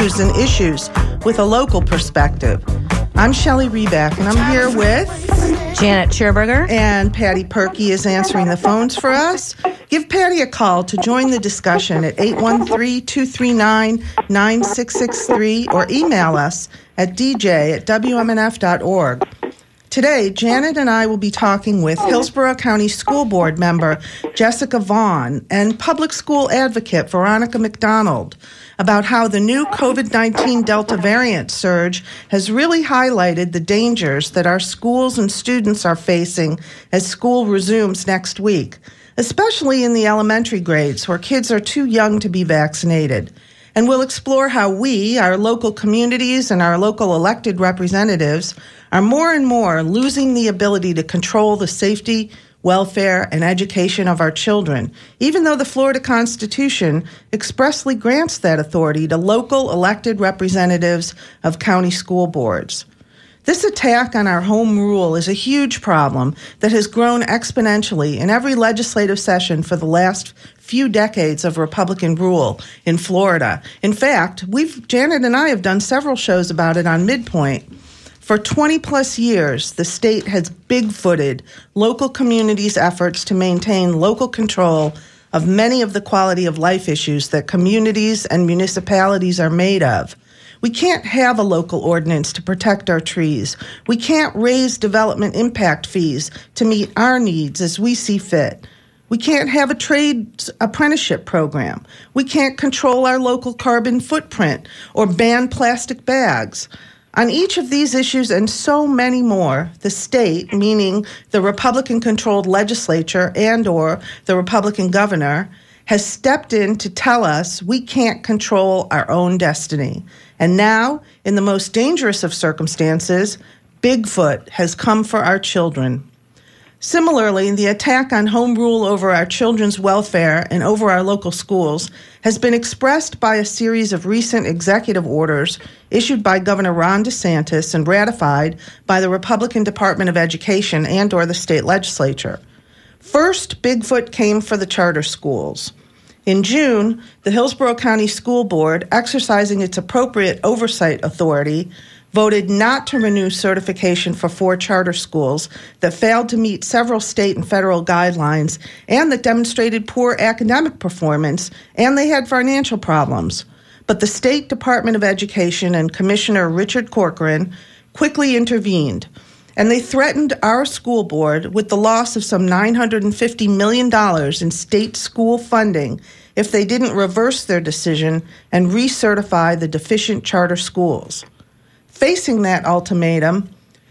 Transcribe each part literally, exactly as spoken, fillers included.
news and issues with a local perspective. I'm Shelley Reback, and I'm here with Janet Scherberger. And Patty Perky is answering the phones for us. Give Patty a call to join the discussion at eight one three, two three nine, nine six six three or email us at d j at w m n f dot org. Today, Janet and I will be talking with Hillsborough County School Board member Jessica Vaughn and public school advocate Veronica McDonald about how the new covid nineteen Delta variant surge has really highlighted the dangers that our schools and students are facing as school resumes next week, especially in the elementary grades where kids are too young to be vaccinated. And we'll explore how we, our local communities, and our local elected representatives are more and more losing the ability to control the safety, welfare, and education of our children, even though the Florida Constitution expressly grants that authority to local elected representatives of county school boards. This attack on our home rule is a huge problem that has grown exponentially in every legislative session for the last few decades of Republican rule in Florida. In fact, we've Janet and I have done several shows about it on Midpoint. For twenty plus years, the state has big-footed local communities' efforts to maintain local control of many of the quality of life issues that communities and municipalities are made of. We can't have a local ordinance to protect our trees. We can't raise development impact fees to meet our needs as we see fit. We can't have a trade apprenticeship program. We can't control our local carbon footprint or ban plastic bags. On each of these issues and so many more, the state, meaning the Republican-controlled legislature and or the Republican governor, has stepped in to tell us we can't control our own destiny. And now, in the most dangerous of circumstances, Bigfoot has come for our children. Similarly, the attack on home rule over our children's welfare and over our local schools has been expressed by a series of recent executive orders issued by Governor Ron DeSantis and ratified by the Republican Department of Education and or the state legislature. First, Bigfoot came for the charter schools. In June, the Hillsborough County School Board, exercising its appropriate oversight authority, voted not to renew certification for four charter schools that failed to meet several state and federal guidelines and that demonstrated poor academic performance, and they had financial problems. But the State Department of Education and Commissioner Richard Corcoran quickly intervened, and they threatened our school board with the loss of some nine hundred fifty million dollars in state school funding if they didn't reverse their decision and recertify the deficient charter schools. Facing that ultimatum,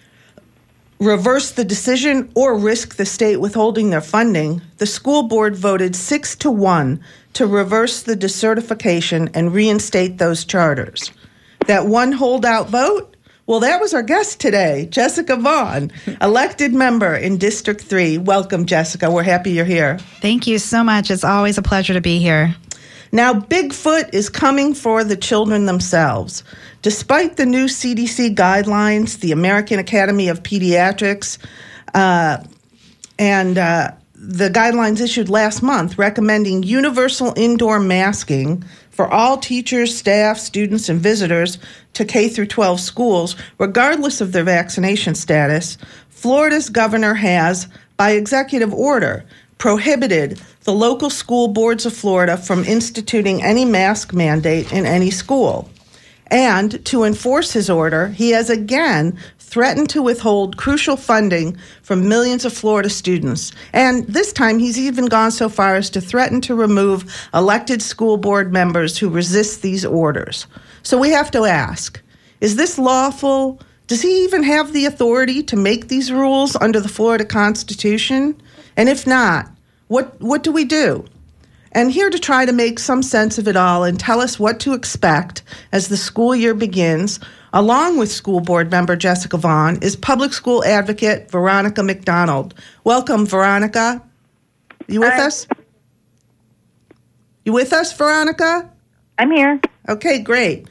reverse the decision or risk the state withholding their funding, the school board voted six to one to reverse the decertification and reinstate those charters. That one holdout vote? Well, that was our guest today, Jessica Vaughn, elected member in District three. Welcome, Jessica. We're happy you're here. Thank you so much. It's always a pleasure to be here. Now, Bigfoot is coming for the children themselves. Despite the new C D C guidelines, the American Academy of Pediatrics, uh, and uh, the guidelines issued last month recommending universal indoor masking for all teachers, staff, students, and visitors to K through twelve schools, regardless of their vaccination status, Florida's governor has, by executive order, prohibited the local school boards of Florida from instituting any mask mandate in any school. And to enforce his order, he has again threatened to withhold crucial funding from millions of Florida students. And this time, he's even gone so far as to threaten to remove elected school board members who resist these orders. So we have to ask, is this lawful? Does he even have the authority to make these rules under the Florida Constitution? And if not, what what do we do? And here to try to make some sense of it all and tell us what to expect as the school year begins, along with school board member Jessica Vaughn, is public school advocate Veronica McDonald. Welcome, Veronica. You with Hi. us? You with us, Veronica? I'm here. Okay, great.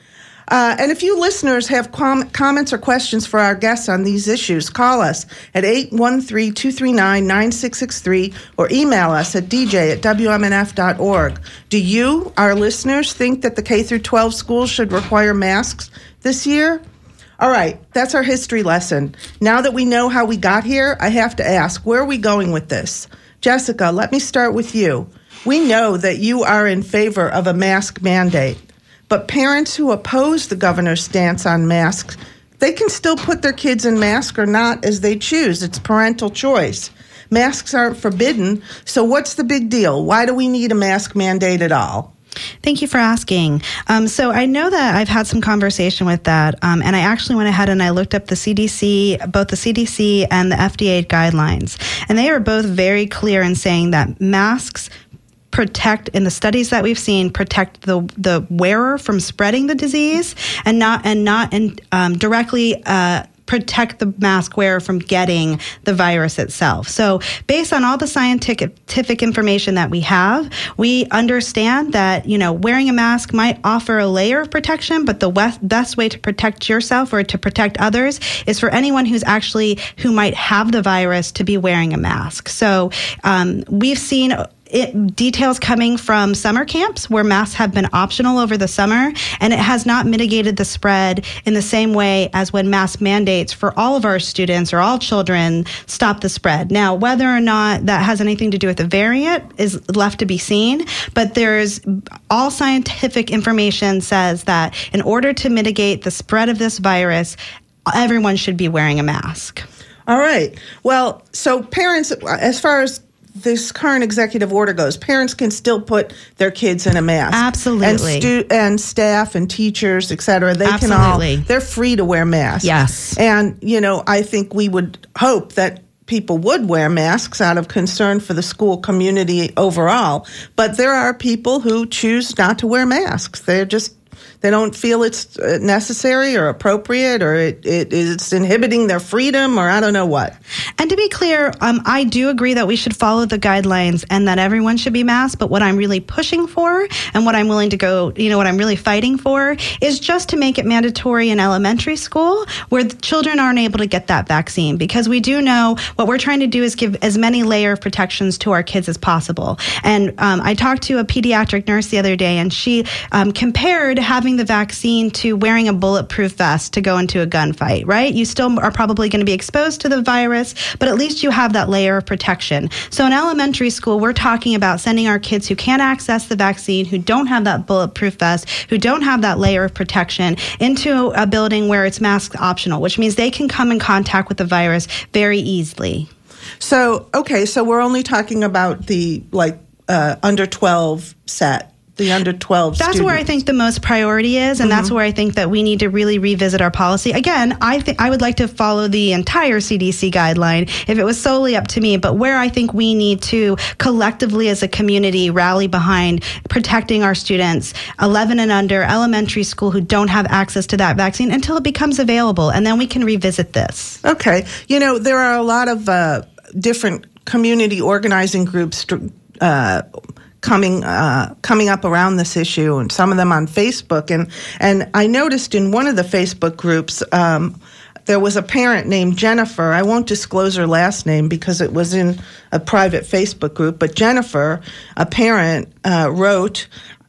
Uh, and if you listeners have com- comments or questions for our guests on these issues, call us at eight one three, two three nine, nine six six three or email us at d j at w m n f dot org. Do you, our listeners, think that the K through twelve schools should require masks this year? All right, that's our history lesson. Now that we know how we got here, I have to ask, where are we going with this? Jessica, let me start with you. We know that you are in favor of a mask mandate, but parents who oppose the governor's stance on masks, they can still put their kids in masks or not as they choose. It's parental choice. Masks aren't forbidden, so what's the big deal? Why do we need a mask mandate at all? Thank you for asking. Um, so I know that I've had some conversation with that, um, and I actually went ahead and I looked up the C D C, both the C D C and the F D A guidelines, and they are both very clear in saying that masks protect, in the studies that we've seen, protect the the wearer from spreading the disease, and not and not and um, directly. Uh, protect the mask wearer from getting the virus itself. So based on all the scientific information that we have, we understand that, you know, wearing a mask might offer a layer of protection, but the best way to protect yourself or to protect others is for anyone who's actually, who might have the virus to be wearing a mask. So um, we've seen It, details coming from summer camps where masks have been optional over the summer, and it has not mitigated the spread in the same way as when mask mandates for all of our students or all children stop the spread. Now, whether or not that has anything to do with the variant is left to be seen, but there's all scientific information says that in order to mitigate the spread of this virus, everyone should be wearing a mask. All right. Well, so parents, as far as this current executive order goes, parents can still put their kids in a mask. Absolutely. And, stu- and staff and teachers, et cetera, they Absolutely. can all, they're free to wear masks. Yes. And, you know, I think we would hope that people would wear masks out of concern for the school community overall. But there are people who choose not to wear masks. They're just They don't feel it's necessary or appropriate, or it, it it's inhibiting their freedom, or I don't know what. And to be clear, um, I do agree that we should follow the guidelines and that everyone should be masked. But what I'm really pushing for, and what I'm willing to go, you know, what I'm really fighting for, is just to make it mandatory in elementary school, where the children aren't able to get that vaccine. Because we do know what we're trying to do is give as many layer of protections to our kids as possible. And um, I talked to a pediatric nurse the other day, and she um, compared having the vaccine to wearing a bulletproof vest to go into a gunfight, right? You still are probably going to be exposed to the virus, but at least you have that layer of protection. So in elementary school, we're talking about sending our kids who can't access the vaccine, who don't have that bulletproof vest, who don't have that layer of protection, into a building where it's mask optional, which means they can come in contact with the virus very easily. So, okay, so we're only talking about the, like, uh, under twelve set. The under twelve That's students. where I think the most priority is, and mm-hmm. that's where I think that we need to really revisit our policy. Again, I think I would like to follow the entire C D C guideline if it was solely up to me, but where I think we need to collectively as a community rally behind protecting our students, eleven and under, elementary school, who don't have access to that vaccine until it becomes available, and then we can revisit this. Okay. You know, there are a lot of uh, different community organizing groups uh coming uh, coming up around this issue, and some of them on Facebook. And, and I noticed in one of the Facebook groups, um, there was a parent named Jennifer. I won't disclose her last name because it was in a private Facebook group, but Jennifer, a parent, uh, wrote,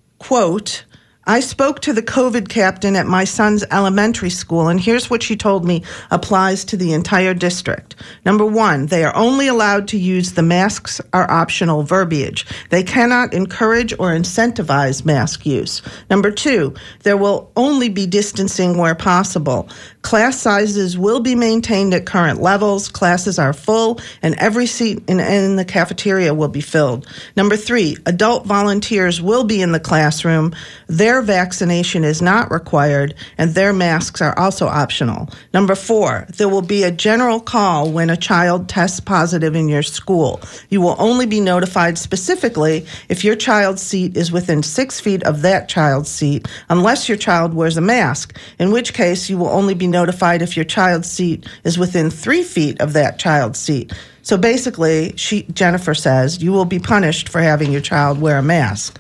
quote, "I spoke to the COVID captain at my son's elementary school, and here's what she told me applies to the entire district. Number one, they are only allowed to use the masks are optional verbiage. They cannot encourage or incentivize mask use. Number two, there will only be distancing where possible. Class sizes will be maintained at current levels. Classes are full, and every seat in, in the cafeteria will be filled. Number three, adult volunteers will be in the classroom. Their vaccination is not required, and their masks are also optional. Number four, there will be a general call when a child tests positive in your school. You will only be notified specifically if your child's seat is within six feet of that child's seat, unless your child wears a mask, in which case you will only be notified if your child's seat is within three feet of that child's seat." So basically, she, Jennifer says, you will be punished for having your child wear a mask.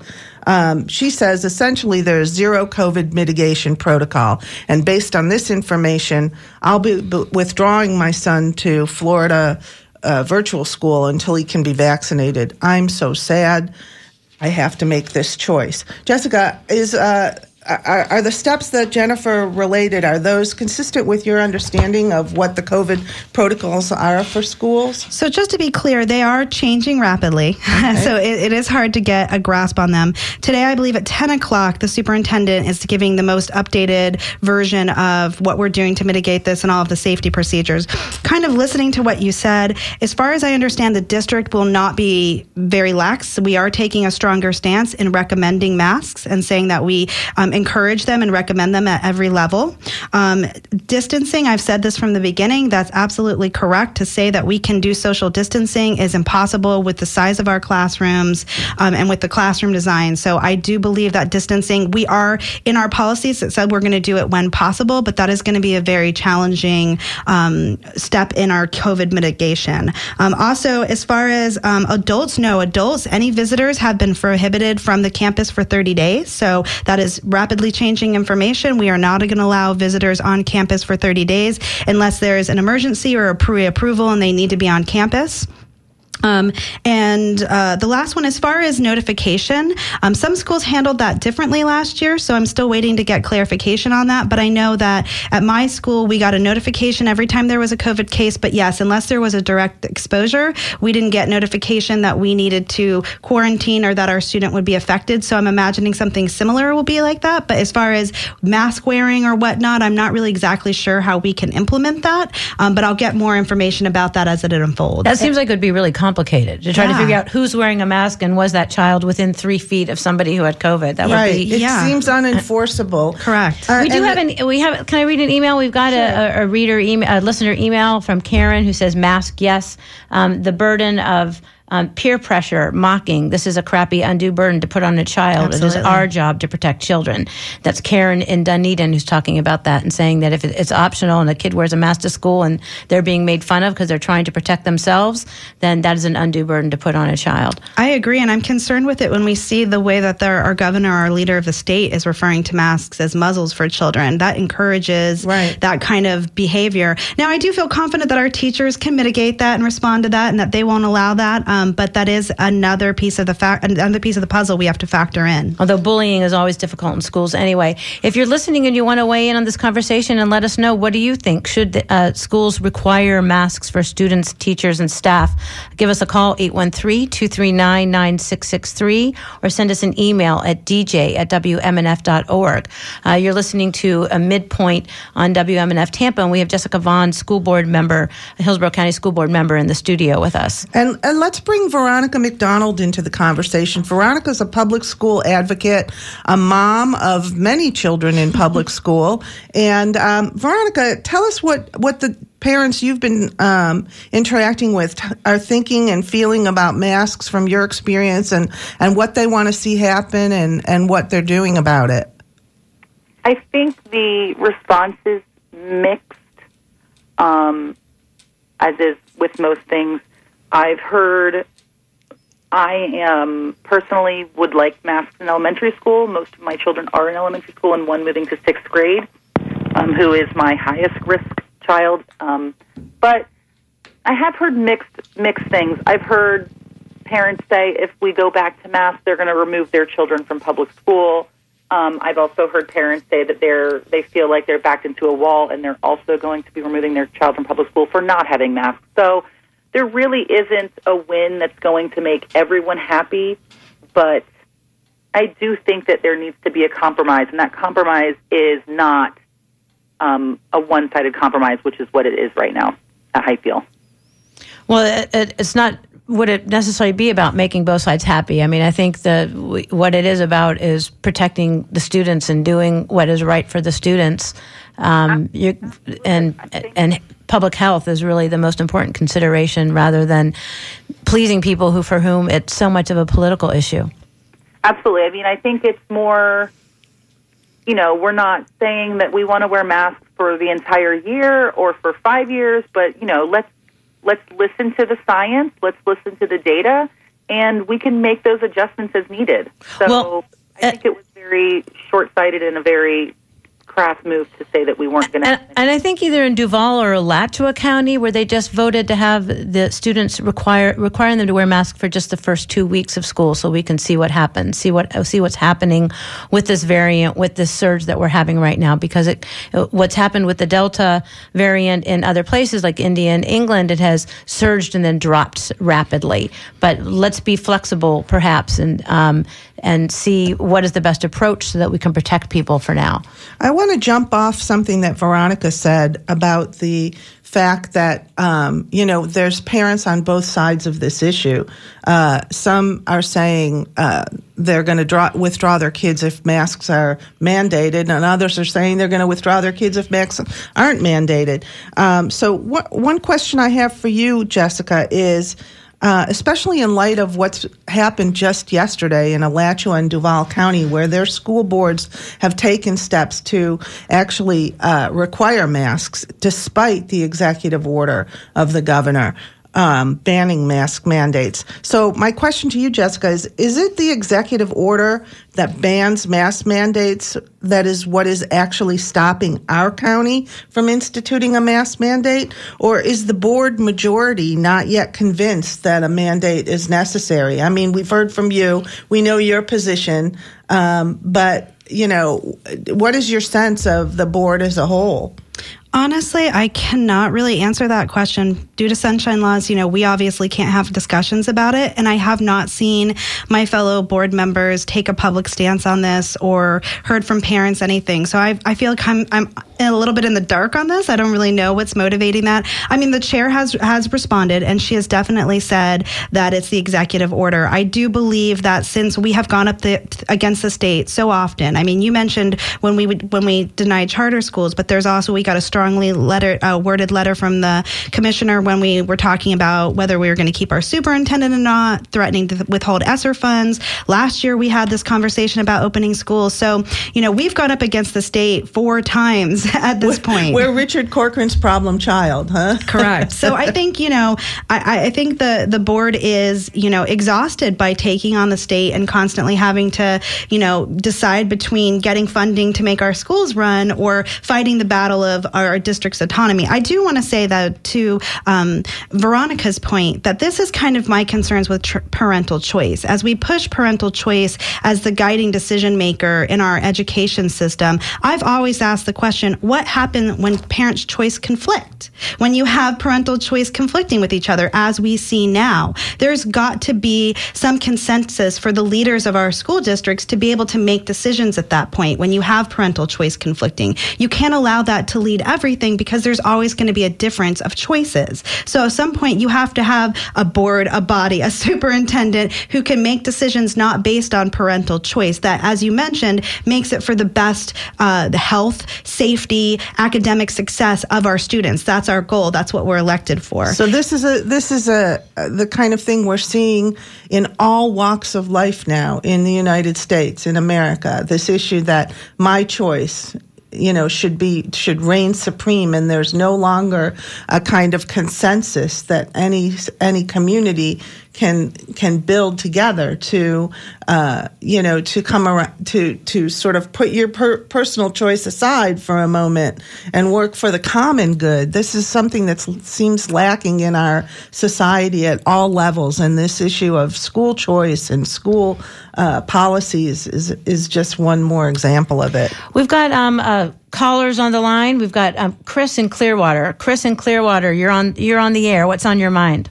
Um, she says essentially there's zero COVID mitigation protocol. And based on this information, I'll be b- withdrawing my son to Florida uh, virtual school until he can be vaccinated. I'm so sad. I have to make this choice. Jessica, is uh, are, are the steps that Jennifer related, are those consistent with your understanding of what the COVID protocols are for schools? So just to be clear, they are changing rapidly. Okay. So it, it is hard to get a grasp on them. Today, I believe at ten o'clock, the superintendent is giving the most updated version of what we're doing to mitigate this and all of the safety procedures. Kind of listening to what you said, as far as I understand, the district will not be very lax. We are taking a stronger stance in recommending masks and saying that we um, encourage them and recommend them at every level. Um, distancing, I've said this from the beginning, that's absolutely correct. To say that we can do social distancing is impossible with the size of our classrooms um, and with the classroom design. So I do believe that distancing, we are in our policies, it said we're going to do it when possible, but that is going to be a very challenging um, step in our COVID mitigation. Um, also, as far as um, adults, no, adults, any visitors have been prohibited from the campus for thirty days. So that is rapidly changing information. We are not going to allow visitors on campus for thirty days unless there is an emergency or a pre-approval and they need to be on campus. Um, and uh, the last one, as far as notification, um, some schools handled that differently last year, so I'm still waiting to get clarification on that. But I know that at my school, we got a notification every time there was a COVID case. But yes, unless there was a direct exposure, we didn't get notification that we needed to quarantine or that our student would be affected. So I'm imagining something similar will be like that. But as far as mask wearing or whatnot, I'm not really exactly sure how we can implement that. Um, but I'll get more information about that as it unfolds. That seems like it would be really complicated. Complicated to try yeah. to figure out who's wearing a mask and was that child within three feet of somebody who had COVID. That right. would be it yeah. seems unenforceable. Correct. Uh, we do have an. We have. Can I read an email? We've got sure. a, a reader email, a listener email from Karen who says, "Mask, yes. Um, the burden of." Um, peer pressure, mocking. This is a crappy, undue burden to put on a child. Absolutely. It is our job to protect children. That's Karen in Dunedin who's talking about that and saying that if it's optional and a kid wears a mask to school and they're being made fun of because they're trying to protect themselves, then that is an undue burden to put on a child. I agree, and I'm concerned with it when we see the way that there, our governor, our leader of the state, is referring to masks as muzzles for children. That encourages right. that kind of behavior. Now, I do feel confident that our teachers can mitigate that and respond to that, and that they won't allow that. Um, but that is another piece of the fa- another piece of the puzzle we have to factor in. Although bullying is always difficult in schools anyway. If you're listening and you want to weigh in on this conversation and let us know, what do you think? Should uh, schools require masks for students, teachers, and staff? Give us a call, eight one three, two three nine, nine six six three, or send us an email at d j at w m n f dot org. Uh, you're listening to a Midpoint on W M N F Tampa, and we have Jessica Vaughn, school board member, Hillsborough County School Board member, in the studio with us. And, and let's bring Veronica McDonald into the conversation. Veronica's a public school advocate, a mom of many children in public school. And um, Veronica, tell us what, what the parents you've been um, interacting with t- are thinking and feeling about masks from your experience, and, and what they want to see happen, and, and what they're doing about it. I think the response is mixed, um, as is with most things. I've heard, I am personally would like masks in elementary school. Most of my children are in elementary school, and one moving to sixth grade, um, who is my highest risk child. Um, but I have heard mixed mixed things. I've heard parents say if we go back to masks, they're going to remove their children from public school. Um, I've also heard parents say that they're they feel like they're backed into a wall, and they're also going to be removing their child from public school for not having masks. So there really isn't a win that's going to make everyone happy, but I do think that there needs to be a compromise, and that compromise is not um, a one-sided compromise, which is what it is right now, I feel. Well, it, it, it's not would it necessarily be about making both sides happy. I mean, I think that w- what it is about is protecting the students and doing what is right for the students. Um, you, and and public health is really the most important consideration, rather than pleasing people who for whom it's so much of a political issue. Absolutely. I mean, I think it's more, you know, we're not saying that we want to wear masks for the entire year or for five years, but, you know, let's let's listen to the science, let's listen to the data, and we can make those adjustments as needed. So Well, I think it was very short-sighted and a very crass move to say that we weren't going to. And, and I think either in Duval or Alachua County, where they just voted to have the students require requiring them to wear masks for just the first two weeks of school, so we can see what happens, see what see what's happening with this variant, with this surge that we're having right now. Because it, what's happened with the Delta variant in other places like India and England, it has surged and then dropped rapidly. But let's be flexible, perhaps, and um, and see what is the best approach so that we can protect people for now. I want to jump off something that Veronica said about the fact that, um, you know, there's parents on both sides of this issue. Uh, some are saying uh, they're going to draw, withdraw their kids if masks are mandated, and others are saying they're going to withdraw their kids if masks aren't mandated. Um, so wh- one question I have for you, Jessica, is, Uh, especially in light of what's happened just yesterday in Alachua and Duval County, where their school boards have taken steps to actually uh, require masks despite the executive order of the governor um, banning mask mandates. So my question to you, Jessica, is, is it the executive order that bans mask mandates that is what is actually stopping our county from instituting a mask mandate? Or is the board majority not yet convinced that a mandate is necessary? I mean, we've heard from you. We know your position. Um, but, you know, what is your sense of the board as a whole? Honestly, I cannot really answer that question. Due to sunshine laws, you know, we obviously can't have discussions about it, and I have not seen my fellow board members take a public stance on this or heard from parents anything. So I, I feel like I'm, I'm a little bit in the dark on this. I don't really know what's motivating that. I mean, the chair has has responded, and she has definitely said that it's the executive order. I do believe that since we have gone up the, against the state so often, I mean, you mentioned when we would, when we denied charter schools, but there's also, we got a strong strongly letter, uh, worded letter from the commissioner when we were talking about whether we were going to keep our superintendent or not, threatening to withhold ESSER funds. Last year, we had this conversation about opening schools. So, you know, we've gone up against the state four times at this point. We're Richard Corcoran's problem child, huh? Correct. So I think, you know, I, I think the, the board is, you know, exhausted by taking on the state and constantly having to, you know, decide between getting funding to make our schools run or fighting the battle of our district's autonomy. I do want to say that to um, Veronica's point, that this is kind of my concerns with tr- parental choice. As we push parental choice as the guiding decision maker in our education system, I've always asked the question, what happens when parents' choice conflict? When you have parental choice conflicting with each other, as we see now, there's got to be some consensus for the leaders of our school districts to be able to make decisions at that point when you have parental choice conflicting. You can't allow that to lead everything because there's always going to be a difference of choices. So at some point, you have to have a board, a body, a superintendent who can make decisions not based on parental choice that, as you mentioned, makes it for the best uh, the health, safety, academic success of our students. That's our goal. That's what we're elected for. So this is a this is a the kind of thing we're seeing in all walks of life now in the United States, in America. This issue that my choice, you know, should be should reign supreme, and there's no longer a kind of consensus that any any community can can build together to uh, you know to come around to to sort of put your per- personal choice aside for a moment and work for the common good. This is something that seems lacking in our society at all levels, and this issue of school choice and school uh, policies is is just one more example of it. We've got um, uh, callers on the line. We've got um, Chris in Clearwater. Chris in Clearwater, you're on you're on the air. What's on your mind?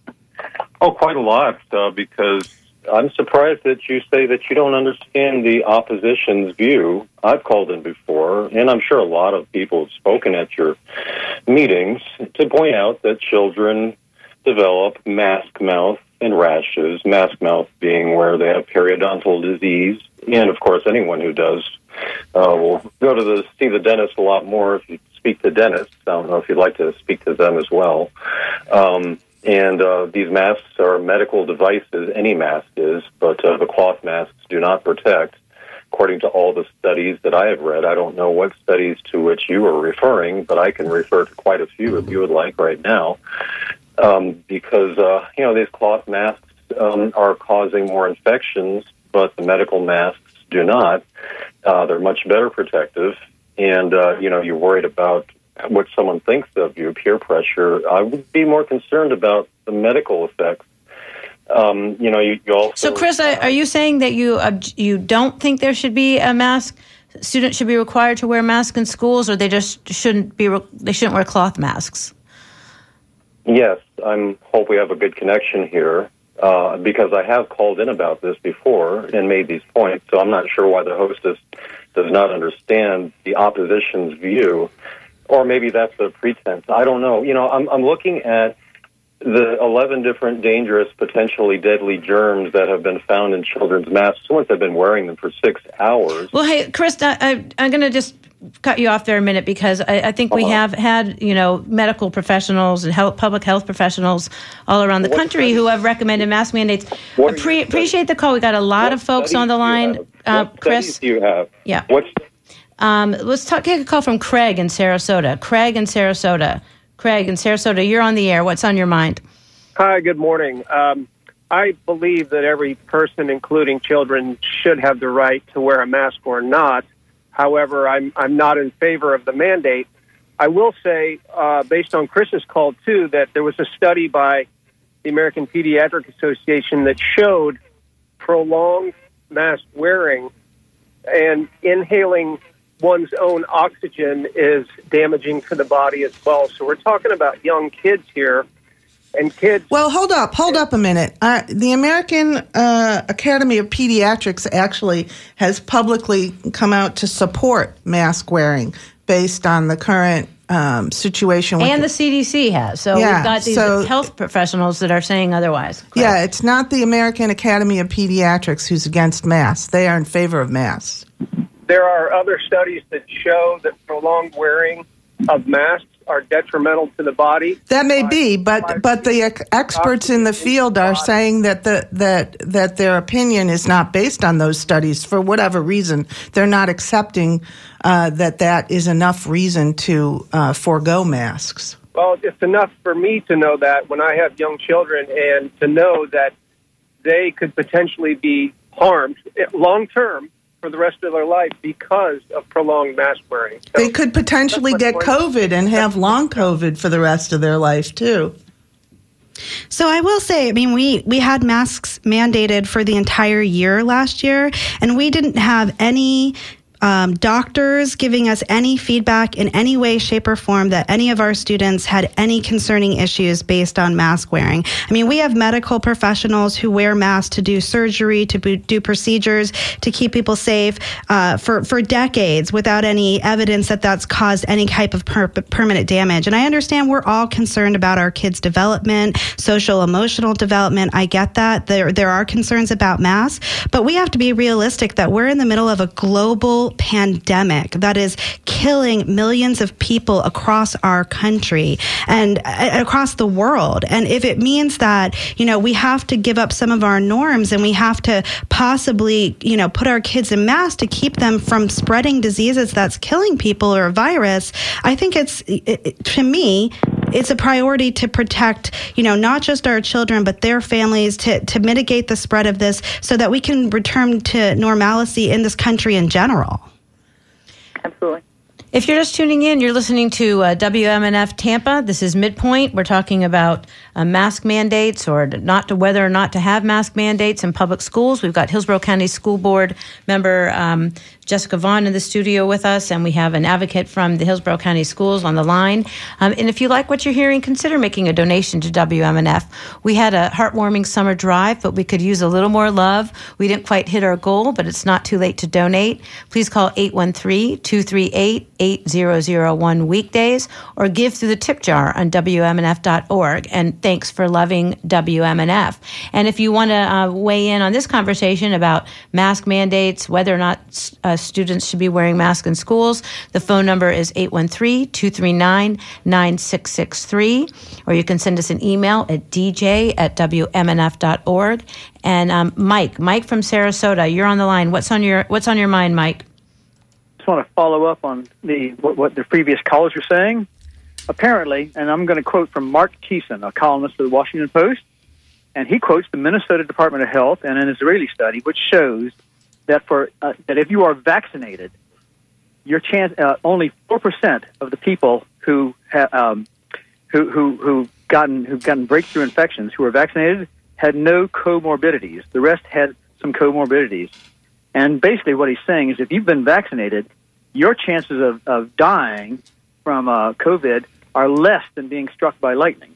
Oh, quite a lot, uh, because I'm surprised that you say that you don't understand the opposition's view. I've called in before, and I'm sure a lot of people have spoken at your meetings to point out that children develop mask mouth and rashes, mask mouth being where they have periodontal disease, and, of course, anyone who does uh, will go to the see the dentist a lot more if you speak to dentists. I don't know if you'd like to speak to them as well. Um And uh, these masks are medical devices. Any mask is, but uh, the cloth masks do not protect. According to all the studies that I have read, I don't know what studies to which you are referring, but I can refer to quite a few if you would like right now. Um, because, uh, you know, these cloth masks um, are causing more infections, but the medical masks do not. Uh, they're much better protective, and uh, you know, you're worried about what someone thinks of you, peer pressure. I would be more concerned about the medical effects. Um, you know, you, you also. So, Chris, uh, are you saying that you uh, you don't think there should be a mask? Students should be required to wear masks in schools, or they just shouldn't be? Re- they shouldn't wear cloth masks. Yes, I hope we have a good connection here. Uh, because I have called in about this before and made these points, so I'm not sure why the hostess does not understand the opposition's view, or maybe that's a pretense. I don't know. You know, I'm, I'm looking at the eleven different dangerous, potentially deadly germs that have been found in children's masks. Students have been wearing them for six hours. Well, hey, Chris, I, I, I'm going to just cut you off there a minute because I, I think we uh-huh. have had, you know, medical professionals and health, public health professionals all around the what country studies? who have recommended mask mandates. Appre- appreciate the call. We got a lot what of folks on the line. Uh, what Chris, do you have? Yeah. What's um, let's talk, take a call from Craig in Sarasota. Craig in Sarasota. Craig in Sarasota, you're on the air. What's on your mind? Hi, good morning. Um, I believe that every person, including children, should have the right to wear a mask or not. However, I'm I'm not in favor of the mandate. I will say, uh, based on Chris's call, too, that there was a study by the American Pediatric Association that showed prolonged mask wearing and inhaling one's own oxygen is damaging to the body as well. So we're talking about young kids here. And kids. Well, hold up, hold up a minute. Uh, the American uh, Academy of Pediatrics actually has publicly come out to support mask wearing based on the current um, situation. With and the C D C has. So yeah, we've got these so, health professionals that are saying otherwise. Correct. Yeah, it's not the American Academy of Pediatrics who's against masks. They are in favor of masks. There are other studies that show that prolonged wearing of masks are detrimental to the body. That may be, but but the experts in the field are saying that the that that their opinion is not based on those studies for whatever reason. They're not accepting uh, that that is enough reason to uh, forego masks. Well, it's enough for me to know that when I have young children and to know that they could potentially be harmed long term for the rest of their life because of prolonged mask wearing. So they could potentially get COVID and have long COVID for the rest of their life, too. So I will say, I mean, we, we had masks mandated for the entire year last year, and we didn't have any Um, doctors giving us any feedback in any way, shape, or form that any of our students had any concerning issues based on mask wearing. I mean, we have medical professionals who wear masks to do surgery, to be, do procedures, to keep people safe uh, for, for decades without any evidence that that's caused any type of per- permanent damage. And I understand we're all concerned about our kids' development, social, emotional development. I get that. There, there are concerns about masks, but we have to be realistic that we're in the middle of a global pandemic that is killing millions of people across our country and uh, across the world. And if it means that, you know, we have to give up some of our norms and we have to possibly, you know, put our kids in masks to keep them from spreading diseases that's killing people or a virus, I think it's, it, to me, it's a priority to protect, you know, not just our children, but their families, to, to mitigate the spread of this so that we can return to normalcy in this country in general. Absolutely. If you're just tuning in, you're listening to uh, W M N F Tampa. This is Midpoint. We're talking about uh, mask mandates or not to whether or not to have mask mandates in public schools. We've got Hillsborough County School Board member um, Jessica Vaughn in the studio with us, and we have an advocate from the Hillsborough County Schools on the line. Um, and if you like what you're hearing, consider making a donation to W M N F. We had a heartwarming summer drive, but we could use a little more love. We didn't quite hit our goal, but it's not too late to donate. Please call eight one three, two three eight, eight zero zero one weekdays or give through the tip jar on W M N F dot org. And thanks for loving W M N F. And if you want to uh, weigh in on this conversation about mask mandates, whether or not uh, students should be wearing masks in schools, the phone number is eight one three, two three nine, nine six six three, or you can send us an email at d j at w m n f dot org. And um, Mike, Mike from Sarasota, you're on the line. What's on your What's on your mind, Mike? I just want to follow up on the what, what the previous callers were saying. Apparently, and I'm going to quote from Mark Thiessen, a columnist for the Washington Post, And he quotes the Minnesota Department of Health and an Israeli study, which shows that for uh, that if you are vaccinated, your chance uh, only four percent of the people who ha- um, who who who gotten who've gotten breakthrough infections who were vaccinated had no comorbidities. The rest had some comorbidities. And basically, what he's saying is, if you've been vaccinated, your chances of, of dying from uh, COVID are less than being struck by lightning.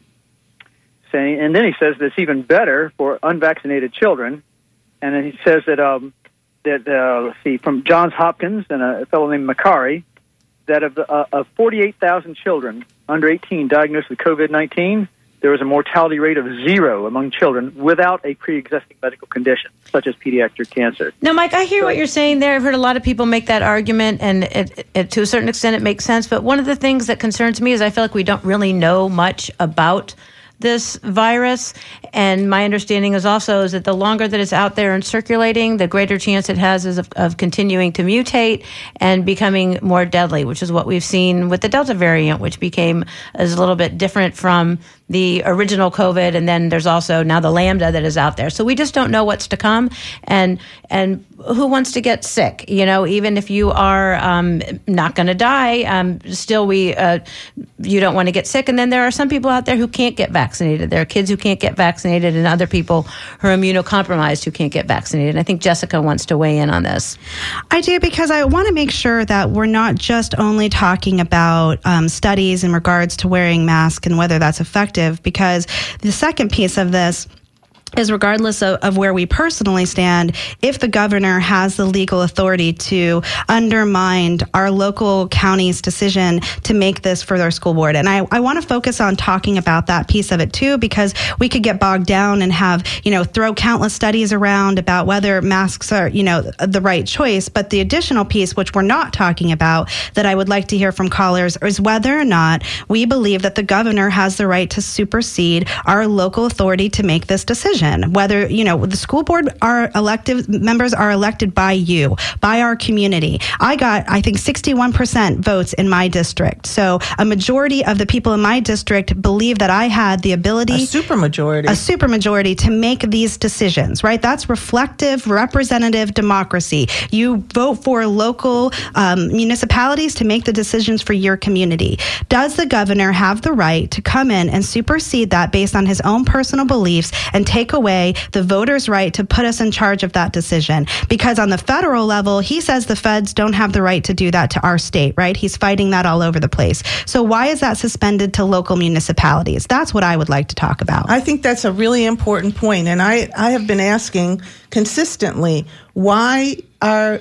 Saying, and then he says that it's even better for unvaccinated children. And then he says that um, that uh, let's see, from Johns Hopkins and a fellow named Macari, that of the, uh, of forty-eight thousand children under eighteen diagnosed with COVID nineteen, there was a mortality rate of zero among children without a pre-existing medical condition, such as pediatric cancer. Now, Mike, I hear so, what you're saying there. I've heard a lot of people make that argument, and it, it, to a certain extent it makes sense. But one of the things that concerns me is I feel like we don't really know much about this virus, and my understanding is also is that the longer that it's out there and circulating, the greater chance it has is of, of continuing to mutate and becoming more deadly, which is what we've seen with the Delta variant, which became is a little bit different from the original COVID, and then there's also now the Lambda that is out there. So we just don't know what's to come, and and who wants to get sick? You know, even if you are um, not going to die, um, still we uh, you don't want to get sick. And then there are some people out there who can't get vaccinated. There are kids who can't get vaccinated, and other people who are immunocompromised who can't get vaccinated. And I think Jessica wants to weigh in on this. I do, because I want to make sure that we're not just only talking about um, studies in regards to wearing masks and whether that's effective. Because the second piece of this is, regardless of, of where we personally stand, if the governor has the legal authority to undermine our local county's decision to make this for their school board. And I, I want to focus on talking about that piece of it too, because we could get bogged down and have, you know, throw countless studies around about whether masks are, you know, the right choice. But the additional piece, which we're not talking about, that I would like to hear from callers, is whether or not we believe that the governor has the right to supersede our local authority to make this decision. Whether, you know, the school board, our elected members are elected by you, by our community. I got, I think, sixty-one percent votes in my district. So a majority of the people in my district believe that I had the ability, a supermajority, a supermajority to make these decisions, right? That's reflective, representative democracy. You vote for local um, municipalities to make the decisions for your community. Does the governor have the right to come in and supersede that based on his own personal beliefs and take away the voters' right to put us in charge of that decision? Because on the federal level, he says the feds don't have the right to do that to our state, right? He's fighting that all over the place. So why is that suspended to local municipalities? That's what I would like to talk about. I think that's a really important point, and I, I have been asking consistently, why are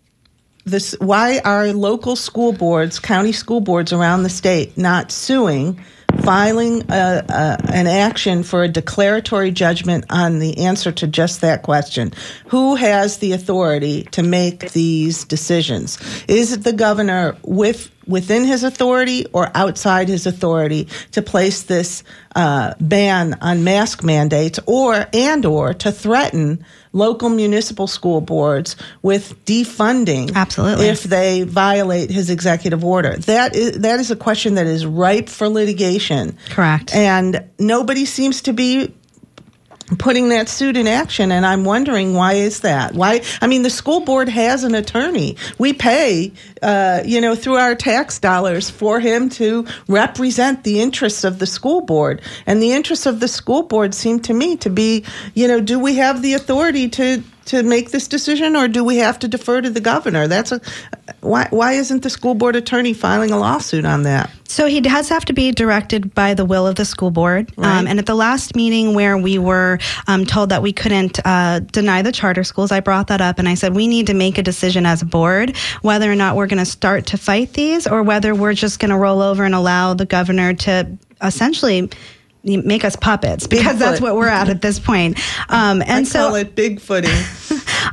this why are local school boards, county school boards around the state not suing, filing a, a, an action for a declaratory judgment on the answer to just that question? Who has the authority to make these decisions? Is it the governor with within his authority or outside his authority to place this uh, ban on mask mandates, or and or to threaten local municipal school boards with defunding Absolutely. if they violate his executive order? That is that is a question that is ripe for litigation. Correct. And nobody seems to be putting that suit in action, and I'm wondering, why is that? Why? I mean, the school board has an attorney. We pay, uh, you know, through our tax dollars for him to represent the interests of the school board. And the interests of the school board seem to me to be, you know, do we have the authority to to make this decision, or do we have to defer to the governor? That's a why. Why isn't the school board attorney filing a lawsuit on that? So he does have to be directed by the will of the school board. Right. Um, and at the last meeting where we were um, told that we couldn't uh, deny the charter schools, I brought that up and I said, we need to make a decision as a board whether or not we're going to start to fight these, or whether we're just going to roll over and allow the governor to essentially make us puppets, because Bigfoot. That's what we're at at this point. Um, and I so call it bigfooting.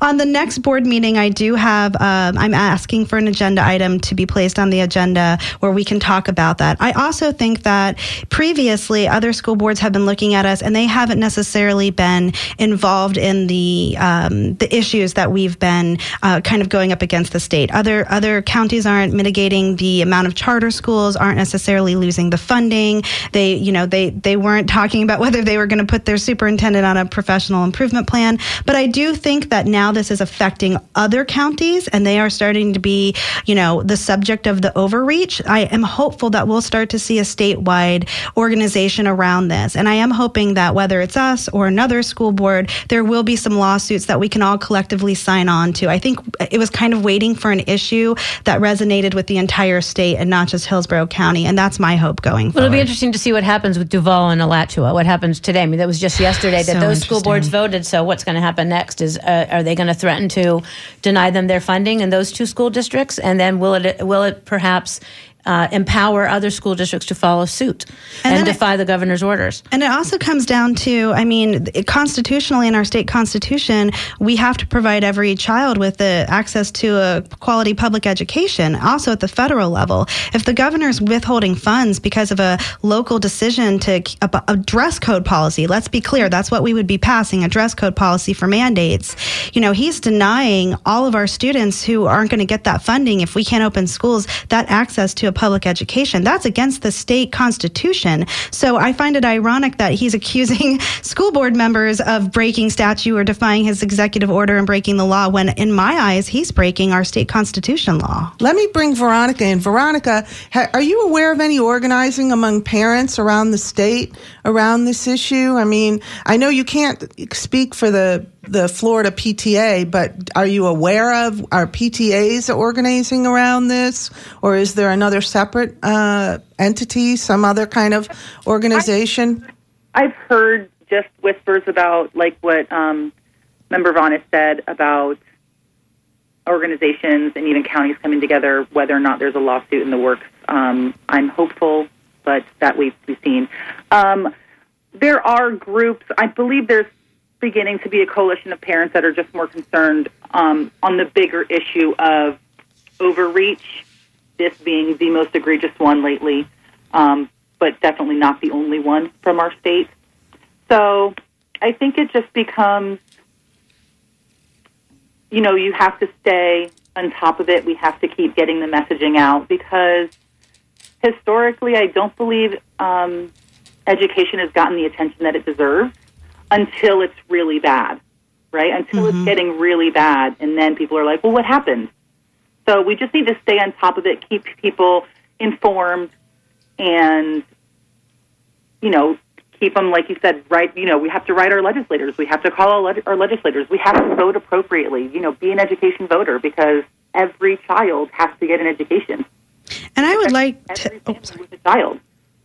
on the next board meeting, I do have, um, I'm asking for an agenda item to be placed on the agenda where we can talk about that. I also think that previously other school boards have been looking at us and they haven't necessarily been involved in the um, the issues that we've been uh, kind of going up against the state. Other other counties aren't mitigating the amount of charter schools, aren't necessarily losing the funding. They, you know, they they weren't talking about whether they were going to put their superintendent on a professional improvement plan. But I do think that now this is affecting other counties and they are starting to be, you know, the subject of the overreach. I am hopeful that we'll start to see a statewide organization around this. And I am hoping that whether it's us or another school board, there will be some lawsuits that we can all collectively sign on to. I think it was kind of waiting for an issue that resonated with the entire state and not just Hillsborough County. And that's my hope going forward. Well, it'll be interesting to see what happens with Duval and Alachua, what happens today. I mean, that was just yesterday that So those school interesting. boards voted. So what's going to happen next is, uh, are they going to threaten to deny them their funding in those two school districts? And then will it, will it perhaps Uh, empower other school districts to follow suit and, and defy it, the governor's orders. And it also comes down to, I mean, it, constitutionally in our state constitution, we have to provide every child with the access to a quality public education, also at the federal level. If the governor's withholding funds because of a local decision to a, a dress code policy, let's be clear, that's what we would be passing, a dress code policy for mandates. You know, he's denying all of our students who aren't going to get that funding if we can't open schools that access to a public education. That's against the state constitution. So I find it ironic that he's accusing school board members of breaking statute or defying his executive order and breaking the law when, in my eyes, he's breaking our state constitution law. Let me bring Veronica in. Veronica, ha- are you aware of any organizing among parents around the state around this issue? I mean, I know you can't speak for the the Florida P T A, but are you aware of, are P T As organizing around this, or is there another separate uh, entity, some other kind of organization? I've heard just whispers about, like what um, Member Vaughn has said about organizations and even counties coming together, whether or not there's a lawsuit in the works. Um, I'm hopeful, but that we've, we've seen. Um, there are groups, I believe there's beginning to be a coalition of parents that are just more concerned um, on the bigger issue of overreach, this being the most egregious one lately, um, but definitely not the only one from our state. So I think it just becomes, you know, you have to stay on top of it. We have to keep getting the messaging out because historically I don't believe um, education has gotten the attention that it deserves until it's really bad, right? Until mm-hmm. it's getting really bad, and then people are like, well, what happened? So we just need to stay on top of it, keep people informed, and, you know, keep them, like you said, right, you know, we have to write our legislators. We have to call our, leg- our legislators. We have to vote appropriately, you know, be an education voter because every child has to get an education. And I would every, like every to... family with a child.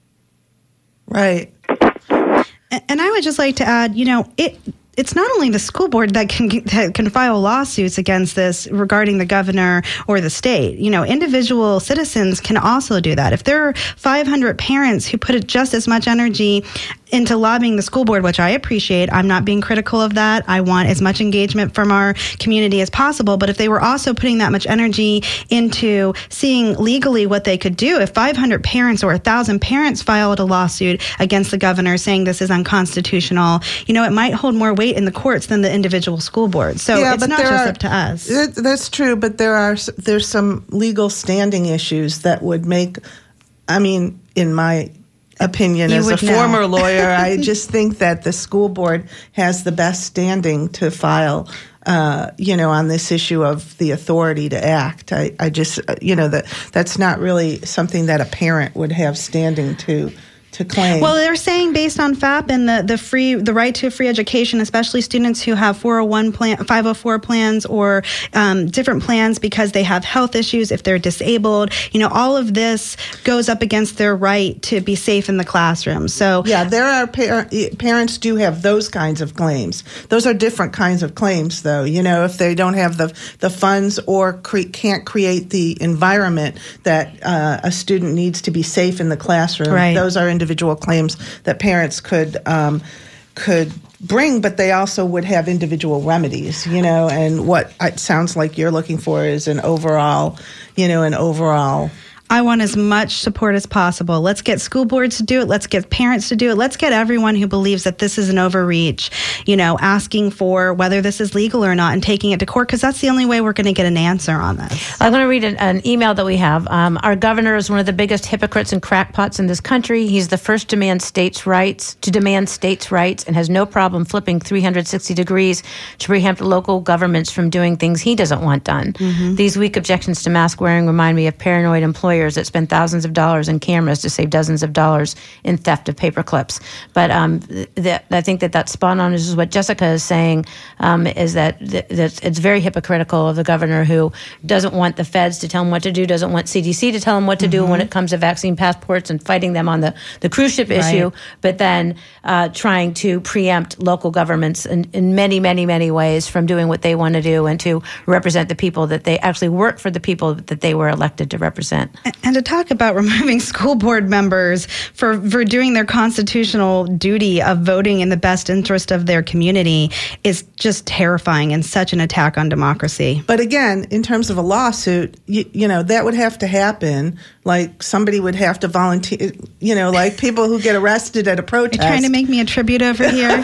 Right. And I would just like to add, you know, it it's not only the school board that can that can file lawsuits against this regarding the governor or the state. You know, individual citizens can also do that. If there are five hundred parents who put just as much energy into lobbying the school board, which I appreciate, I'm not being critical of that. I want as much engagement from our community as possible. But if they were also putting that much energy into seeing legally what they could do, if five hundred parents or one thousand parents filed a lawsuit against the governor saying this is unconstitutional, you know, it might hold more weight in the courts than the individual school board. So yeah, it's not just are, up to us. It, that's true, but there are there's some legal standing issues that would make, I mean, in my opinion, you as a know. former lawyer, I just think that the school board has the best standing to file, uh, you know, on this issue of the authority to act. I, I just, you know, that that's not really something that a parent would have standing to to claim. Well, they're saying based on F A P and the, the free the right to a free education, especially students who have four oh one plan, five oh four plans or um, different plans because they have health issues, if they're disabled, you know, all of this goes up against their right to be safe in the classroom. So yeah, there are par- parents do have those kinds of claims. Those are different kinds of claims, though. You know, if they don't have the the funds or cre- can't create the environment that uh, a student needs to be safe in the classroom, right. Those are individual claims that parents could um, could bring, but they also would have individual remedies, you know, and what it sounds like you're looking for is an overall, you know, an overall. I want as much support as possible. Let's get school boards to do it. Let's get parents to do it. Let's get everyone who believes that this is an overreach, you know, asking for whether this is legal or not and taking it to court, because that's the only way we're going to get an answer on this. I'm going to read an, an email that we have. Um, our governor is one of the biggest hypocrites and crackpots in this country. He's the first to demand states' rights, to demand states' rights, and has no problem flipping three hundred sixty degrees to preempt local governments from doing things he doesn't want done. Mm-hmm. These weak objections to mask wearing remind me of paranoid employers that spend thousands of dollars in cameras to save dozens of dollars in theft of paper clips. But um, th- I think that that's spot on. This is what Jessica is saying, um, is that, th- that it's very hypocritical of the governor who doesn't want the feds to tell him what to do, doesn't want C D C to tell him what to mm-hmm. do when it comes to vaccine passports and fighting them on the, the cruise ship right. issue, but then uh, trying to preempt local governments in, in many, many, many ways from doing what they want to do and to represent the people that they actually work for, the people that they were elected to represent. And to talk about removing school board members for, for doing their constitutional duty of voting in the best interest of their community is just terrifying and such an attack on democracy. But again, in terms of a lawsuit, you, you know, that would have to happen. Like somebody would have to volunteer, you know, like people who get arrested at a protest. You're trying to make me a tribute over here?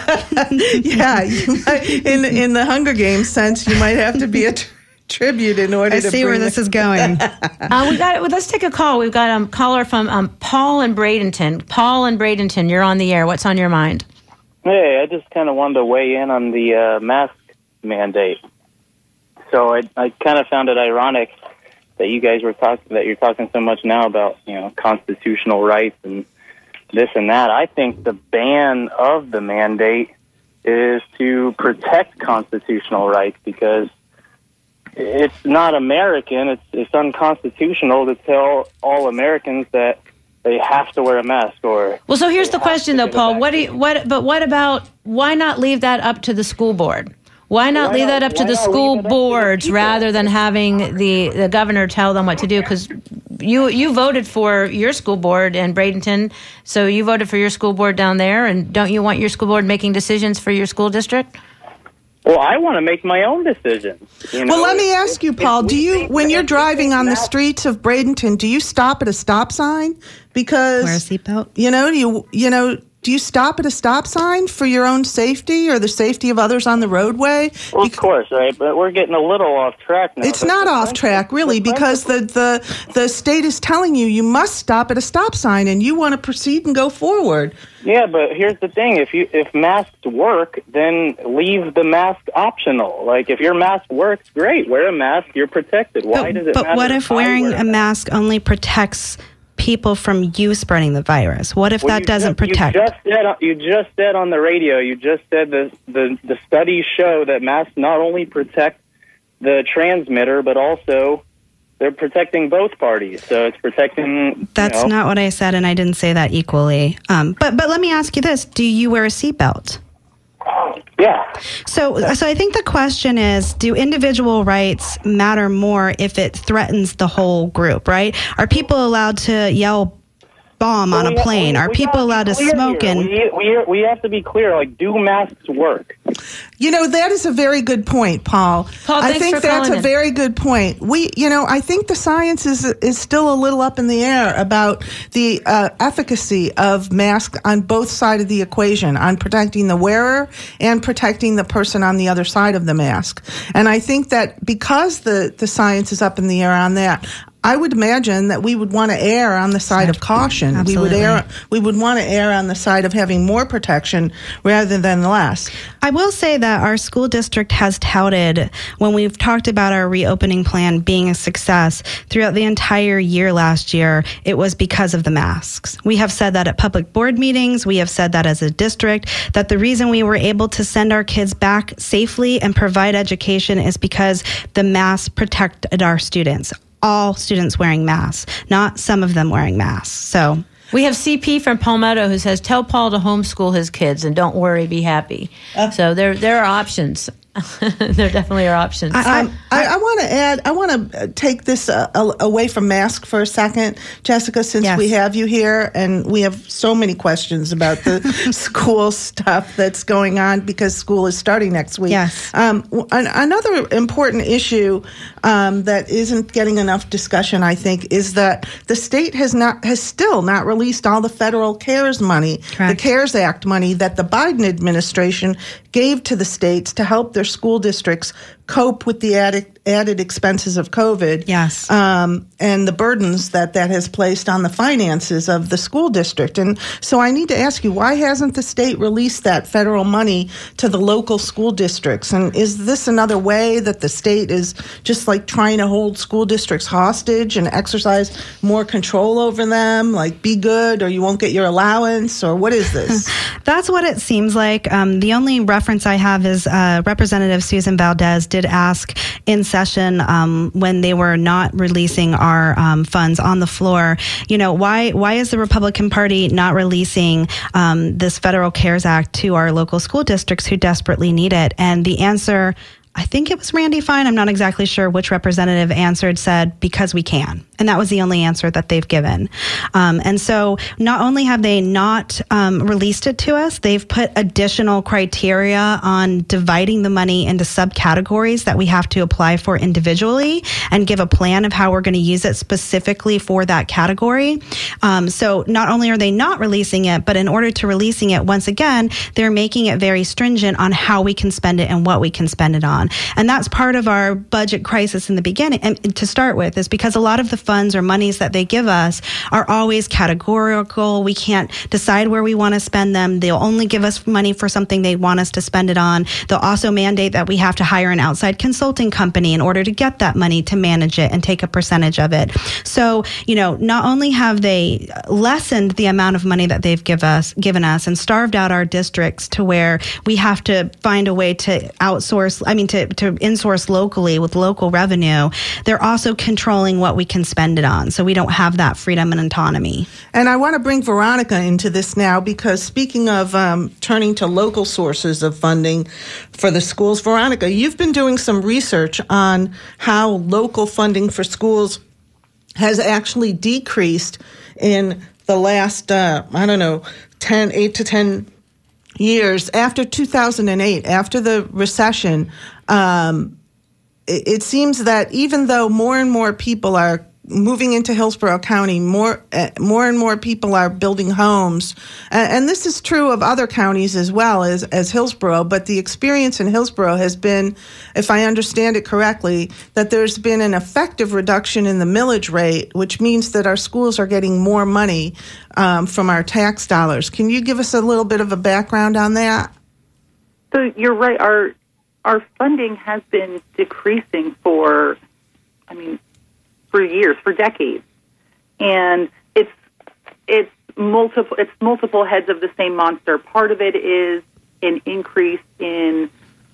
Yeah. You might, in, in the Hunger Games sense, you might have to be a tr- tribute in order I to see where this is going. uh, we got. Well, let's take a call. We've got a um, caller from um, Paul in Bradenton. Paul in Bradenton, you're on the air. What's on your mind? Hey, I just kind of wanted to weigh in on the uh, mask mandate. So I, I kind of found it ironic that you guys were talking that you're talking so much now about, you know, constitutional rights and this and that. I think the ban of the mandate is to protect constitutional rights, because it's not American. It's it's unconstitutional to tell all Americans that they have to wear a mask. Or well, so here's the question, though, Paul. What do you, what? But what about, why not leave that up to the school board? Why not why leave not, that up to the school boards rather than having the, the governor tell them what to do? Because you you voted for your school board in Bradenton, so you voted for your school board down there, and don't you want your school board making decisions for your school district? Well, I want to make my own decisions. You know? Well, let me ask you, Paul, do you, when you're driving on the streets of Bradenton, do you stop at a stop sign? Because, wear a seatbelt? You know, you, you know, do you stop at a stop sign for your own safety or the safety of others on the roadway? Well, of course, right? But we're getting a little off track now. It's not off track, really, because the, the, the state is telling you you must stop at a stop sign, and you want to proceed and go forward. Yeah, but here's the thing. If you if masks work, then leave the mask optional. Like, if your mask works, great. Wear a mask. You're protected. Why but, does it but matter? But what if wearing a mask only protects people from you spreading the virus? What if well, that doesn't just, protect? You just, said, you just said on the radio, you just said the, the, the studies show that masks not only protect the transmitter, but also they're protecting both parties. So it's protecting... That's you know. not what I said, and I didn't say that equally. Um, but, but let me ask you this. Do you wear a seatbelt? Yeah. So, so I think the question is, do individual rights matter more if it threatens the whole group, right? Are people allowed to yell bomb well, on a plane? We, Are we people allowed to smoke? Here. And we, we, we have to be clear, like, do masks work? You know, that is a very good point, Paul. Paul, I think that's a in. very good point. We, you know, I think the science is is still a little up in the air about the uh, efficacy of masks on both sides of the equation, on protecting the wearer and protecting the person on the other side of the mask. And I think that because the, the science is up in the air on that, I would imagine that we would want to err on the side of caution. Absolutely. We would err. We would want to err on the side of having more protection rather than less. I will say that our school district has touted, when we've talked about our reopening plan being a success throughout the entire year last year, it was because of the masks. We have said that at public board meetings. We have said that as a district, that the reason we were able to send our kids back safely and provide education is because the masks protected our students. All students wearing masks, not some of them wearing masks. So we have C P from Palmetto who says, tell Paul to homeschool his kids and don't worry, be happy. Uh, so there there are options. there definitely are options. I, um, I, I want to add, I want to take this uh, away from mask for a second, Jessica, since Yes. we have you here and we have so many questions about the school stuff that's going on because school is starting next week. Yes. Um, an, another important issue um, that isn't getting enough discussion, I think, is that the state has not has still not released all the federal CARES money, Correct. the CARES Act money that the Biden administration gave to the states to help their school districts cope with the added, added expenses of COVID. Yes. Um, and the burdens that that has placed on the finances of the school district. And so I need to ask you, why hasn't the state released that federal money to the local school districts? And is this another way that the state is just like trying to hold school districts hostage and exercise more control over them? Like, be good or you won't get your allowance, or what is this? That's what it seems like. Um, the only reference I have is uh, Representative Susan Valdez did ask in session um, when they were not releasing our um, funds on the floor, you know, why why is the Republican Party not releasing um, this federal CARES Act to our local school districts who desperately need it? And the answer, I think it was Randy Fine, I'm not exactly sure which representative answered, said, because we can. And that was the only answer that they've given. Um, and so not only have they not um, released it to us, they've put additional criteria on dividing the money into subcategories that we have to apply for individually and give a plan of how we're going to use it specifically for that category. Um, so not only are they not releasing it, but in order to releasing it, once again, they're making it very stringent on how we can spend it and what we can spend it on. And that's part of our budget crisis in the beginning, and to start with, is because a lot of the funds or monies that they give us are always categorical. We can't decide where we want to spend them. They'll only give us money for something they want us to spend it on. They'll also mandate that we have to hire an outside consulting company in order to get that money to manage it and take a percentage of it. So, you know, not only have they lessened the amount of money that they've give us, given us and starved out our districts to where we have to find a way to outsource, I mean, to, to insource locally with local revenue, they're also controlling what we can spend it on. So we don't have that freedom and autonomy. And I want to bring Veronica into this now because speaking of um, turning to local sources of funding for the schools, Veronica, you've been doing some research on how local funding for schools has actually decreased in the last, uh, I don't know, ten, eight to ten years. After two thousand eight, after the recession, um, it, it seems that even though more and more people are moving into Hillsborough County, more uh, more and more people are building homes. And, and this is true of other counties as well as, as Hillsborough, but the experience in Hillsborough has been, if I understand it correctly, that there's been an effective reduction in the millage rate, which means that our schools are getting more money um, from our tax dollars. Can you give us a little bit of a background on that? So you're right. Our, our funding has been decreasing for, I mean, for years, for decades, and it's it's multiple it's multiple heads of the same monster. Part of it is an increase in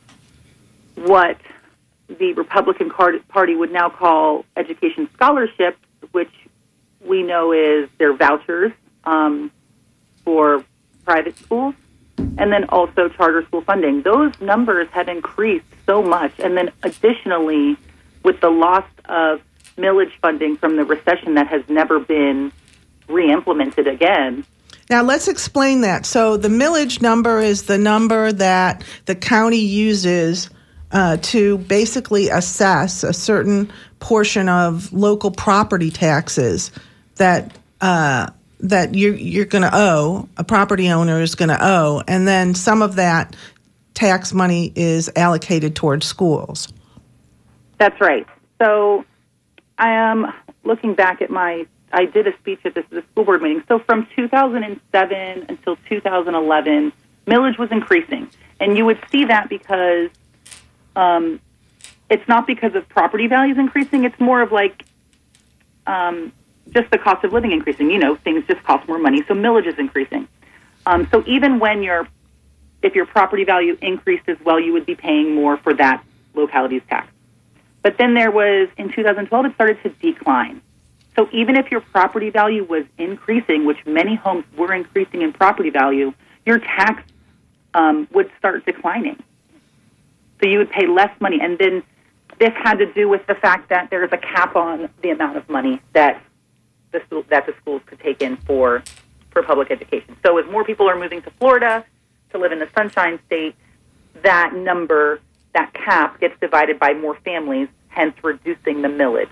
what the Republican Party would now call education scholarships, which we know is their vouchers um, for private schools, and then also charter school funding. Those numbers have increased so much, and then additionally, with the loss of millage funding from the recession that has never been re-implemented again. Now, let's explain that. So the millage number is the number that the county uses uh, to basically assess a certain portion of local property taxes that uh, that you're, you're going to owe, a property owner is going to owe, and then some of that tax money is allocated towards schools. That's right. So I am looking back at my, I did a speech at this the school board meeting. So from two thousand seven until two thousand eleven, millage was increasing. And you would see that because um, it's not because of property values increasing. It's more of like um, just the cost of living increasing. You know, things just cost more money. So millage is increasing. Um, so even when your, if your property value increased as well, you would be paying more for that locality's tax. But then there was, in two thousand twelve, it started to decline. So even if your property value was increasing, which many homes were increasing in property value, your tax um, would start declining. So you would pay less money. And then this had to do with the fact that there's a cap on the amount of money that the school, that the schools could take in for for public education. So as more people are moving to Florida to live in the Sunshine State, that number, that cap, gets divided by more families, hence reducing the millage.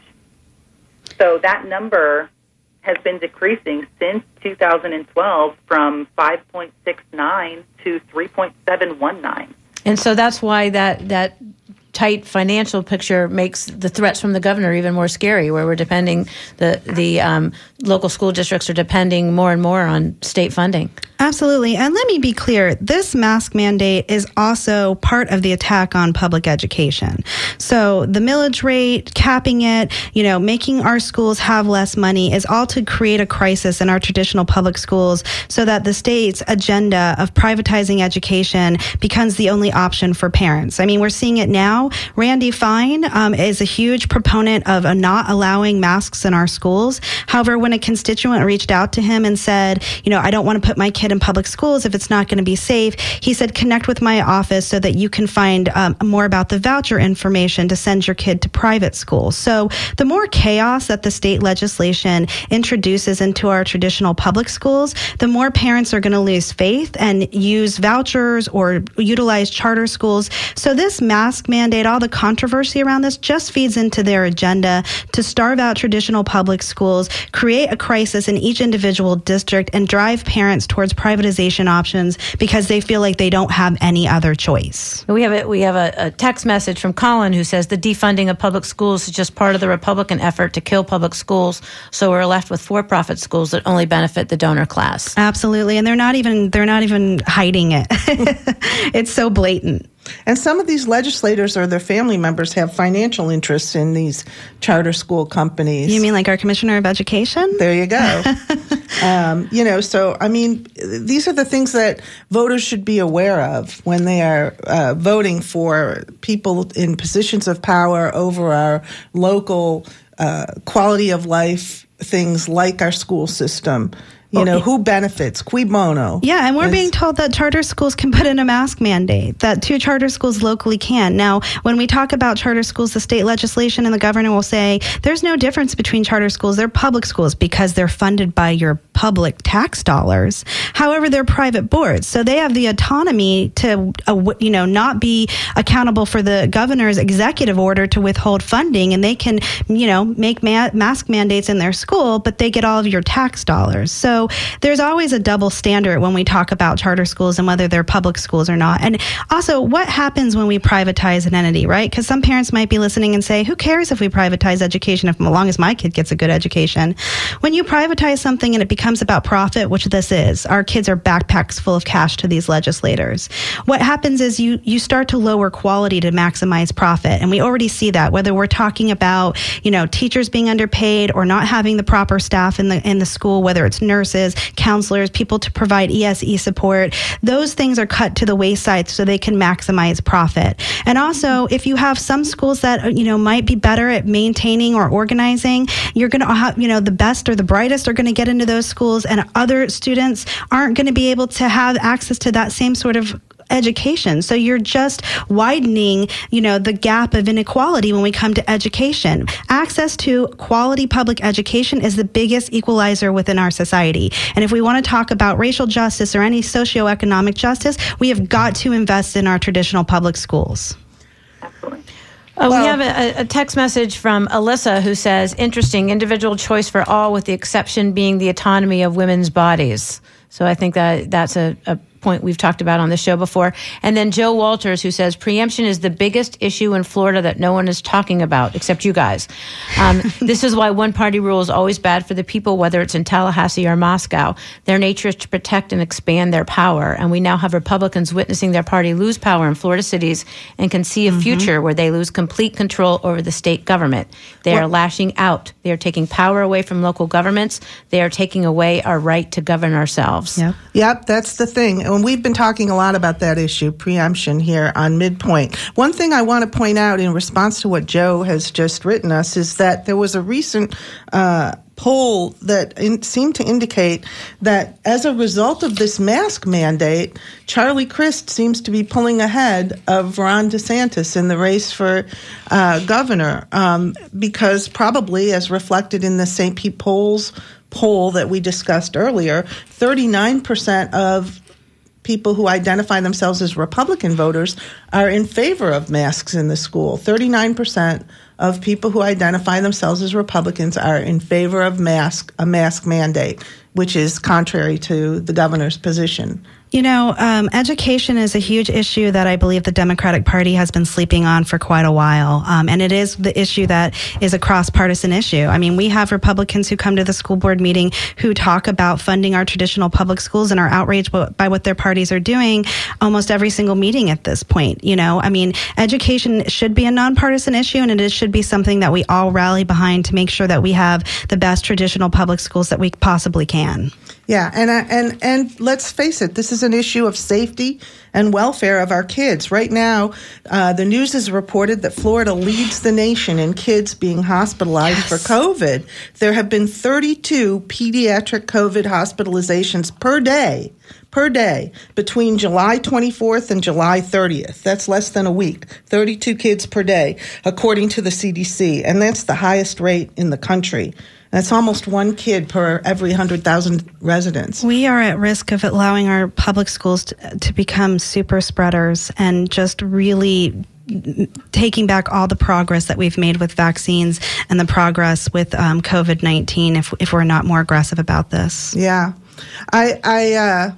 So that number has been decreasing since two thousand twelve from five point six nine to three point seven one nine. And so that's why that that tight financial picture makes the threats from the governor even more scary, where we're depending, the, the um, local school districts are depending more and more on state funding. Absolutely. And let me be clear, this mask mandate is also part of the attack on public education. So the millage rate, capping it, you know, making our schools have less money is all to create a crisis in our traditional public schools so that the state's agenda of privatizing education becomes the only option for parents. I mean, we're seeing it now. Randy Fine um, is a huge proponent of uh, not allowing masks in our schools. However, when a constituent reached out to him and said, you know, I don't want to put my kid in public schools if it's not going to be safe, he said, connect with my office so that you can find um, more about the voucher information to send your kid to private schools. So the more chaos that the state legislation introduces into our traditional public schools, the more parents are going to lose faith and use vouchers or utilize charter schools. So this mask mandate, all the controversy around this, just feeds into their agenda to starve out traditional public schools, create a crisis in each individual district, and drive parents towards privatization options because they feel like they don't have any other choice. We have a, we have a, a text message from Colin who says the defunding of public schools is just part of the Republican effort to kill public schools, so we're left with for-profit schools that only benefit the donor class. Absolutely, and they're not even they're not even hiding it. It's so blatant. And some of these legislators or their family members have financial interests in these charter school companies. You mean like our Commissioner of Education? There you go. um, you know, so, I mean, these are the things that voters should be aware of when they are uh, voting for people in positions of power over our local uh, quality of life things like our school system. You know, who benefits? Cui bono? Yeah, and we're Is, being told that charter schools can put in a mask mandate, that two charter schools locally can. Now, when we talk about charter schools, the state legislation and the governor will say there's no difference between charter schools. They're public schools because they're funded by your public tax dollars. However, they're private boards, so they have the autonomy to, uh, you know, not be accountable for the governor's executive order to withhold funding, and they can, you know, make ma- mask mandates in their school, but they get all of your tax dollars. So there's always a double standard when we talk about charter schools and whether they're public schools or not. And also, what happens when we privatize an entity, right? Because some parents might be listening and say, who cares if we privatize education if, as long as my kid gets a good education? When you privatize something and it becomes about profit, which this is, our kids are backpacks full of cash to these legislators. What happens is you, you start to lower quality to maximize profit. And we already see that, whether we're talking about, you know, teachers being underpaid or not having the proper staff in the in the school, whether it's nurses, counselors, people to provide E S E support. Those things are cut to the wayside so they can maximize profit. And also, if you have some schools that, you know, might be better at maintaining or organizing, you're going to have, you know, the best or the brightest are going to get into those schools, and other students aren't going to be able to have access to that same sort of education. So you're just widening, you know, the gap of inequality when we come to education. Access to quality public education is the biggest equalizer within our society. And if we want to talk about racial justice or any socioeconomic justice, we have got to invest in our traditional public schools. Absolutely. Uh, Well- we have a, a text message from Alyssa who says, interesting, individual choice for all with the exception being the autonomy of women's bodies. So I think that that's a, a point we've talked about on the show before. And then Joe Walters, who says preemption is the biggest issue in Florida that no one is talking about, except you guys. Um, this is why one-party rule is always bad for the people, whether it's in Tallahassee or Moscow. Their nature is to protect and expand their power. And we now have Republicans witnessing their party lose power in Florida cities and can see a mm-hmm. future where they lose complete control over the state government. They well, are lashing out. They are taking power away from local governments. They are taking away our right to govern ourselves. Yep, yep, that's the thing. And we've been talking a lot about that issue, preemption, here on Midpoint. One thing I want to point out in response to what Joe has just written us is that there was a recent uh, poll that in, seemed to indicate that as a result of this mask mandate, Charlie Crist seems to be pulling ahead of Ron DeSantis in the race for uh, governor, um, because probably, as reflected in the Saint Pete polls poll that we discussed earlier, thirty-nine percent of people who identify themselves as Republican voters are in favor of masks in the school. thirty-nine percent of people who identify themselves as Republicans are in favor of mask a mask mandate, which is contrary to the governor's position. You know, um, education is a huge issue that I believe the Democratic Party has been sleeping on for quite a while. Um, and it is the issue that is a cross-partisan issue. I mean, we have Republicans who come to the school board meeting who talk about funding our traditional public schools and are outraged by what their parties are doing almost every single meeting at this point. You know, I mean, education should be a nonpartisan issue, and it should be something that we all rally behind to make sure that we have the best traditional public schools that we possibly can. Yeah, and and and let's face it, this is an issue of safety and welfare of our kids. Right now, uh, the news has reported that Florida leads the nation in kids being hospitalized yes. for COVID. There have been thirty-two pediatric COVID hospitalizations per day, per day, between July twenty-fourth and July thirtieth. That's less than a week. thirty-two kids per day, according to the C D C, and that's the highest rate in the country. That's almost one kid per every one hundred thousand residents. We are at risk of allowing our public schools to, to become super spreaders and just really taking back all the progress that we've made with vaccines and the progress with um, COVID nineteen if if we're not more aggressive about this. Yeah. I... I uh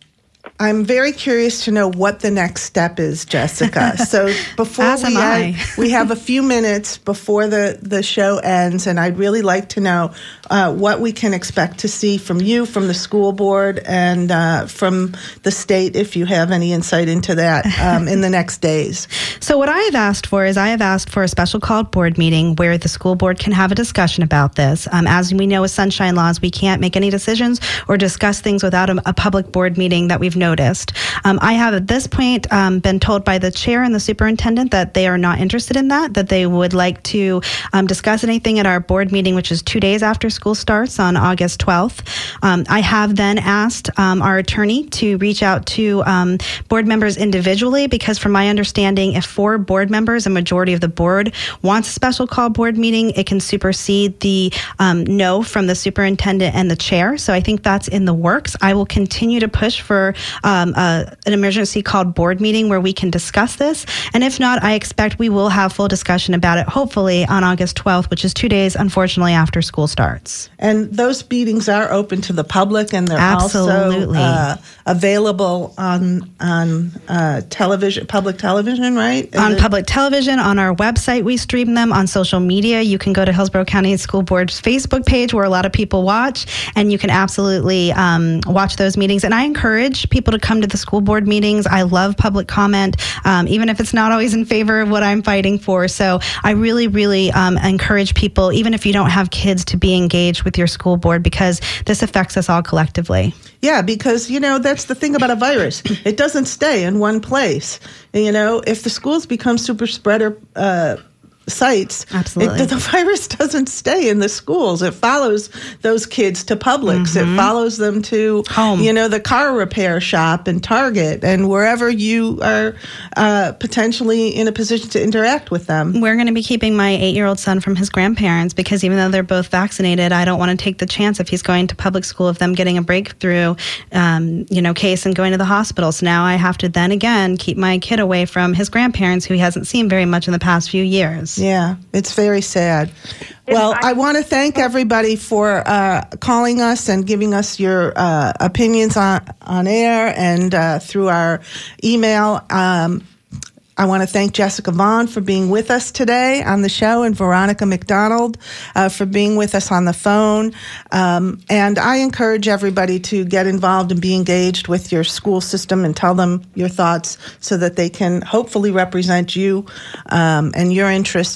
I'm very curious to know what the next step is, Jessica. So before As we am I. end, we have a few minutes before the, the show ends, and I'd really like to know uh, what we can expect to see from you, from the school board, and uh, from the state, if you have any insight into that, um, in the next days. So what I have asked for is I have asked for a special called board meeting where the school board can have a discussion about this. Um, as we know with sunshine laws, we can't make any decisions or discuss things without a, a public board meeting that we've noticed. Um, I have at this point um, been told by the chair and the superintendent that they are not interested in that, that they would like to um, discuss anything at our board meeting, which is two days after school starts on August twelfth. Um, I have then asked um, our attorney to reach out to um, board members individually, because from my understanding, if four board members, a majority of the board, wants a special call board meeting, it can supersede the um, no from the superintendent and the chair. So I think that's in the works. I will continue to push for um, uh, an emergency called board meeting where we can discuss this. And if not, I expect we will have full discussion about it, hopefully on August twelfth, which is two days, unfortunately, after school starts. And those meetings are open to the public, and they're Absolutely. also uh, available on on uh, television, public television, right? Is on it? public television, on our website, we stream them. On social media, you can go to Hillsborough County School Board's Facebook page where a lot of people watch, and you can absolutely um, watch those meetings. And I encourage people to come to the school board meetings. I love public comment, um, even if it's not always in favor of what I'm fighting for. So I really, really um, encourage people, even if you don't have kids, to be engaged with your school board, because this affects us all collectively. Yeah, because, you know, that's the thing about a virus. It doesn't stay in one place. You know, if the schools become super spreader uh, sites, Absolutely. It, the virus doesn't stay in the schools. It follows those kids to Publix. Mm-hmm. It follows them to, home. You know, the car repair shop and Target and wherever you are uh, potentially in a position to interact with them. We're going to be keeping my eight-year-old son from his grandparents because even though they're both vaccinated, I don't want to take the chance if he's going to public school of them getting a breakthrough, um, you know, case and going to the hospital. So now I have to then again keep my kid away from his grandparents, who he hasn't seen very much in the past few years. Yeah, it's very sad. Well, I, I want to thank everybody for uh, calling us and giving us your uh, opinions on, on air and uh, through our email. Um, I want to thank Jessica Vaughn for being with us today on the show, and Veronica McDonald uh, for being with us on the phone. Um, and I encourage everybody to get involved and be engaged with your school system and tell them your thoughts so that they can hopefully represent you um, and your interests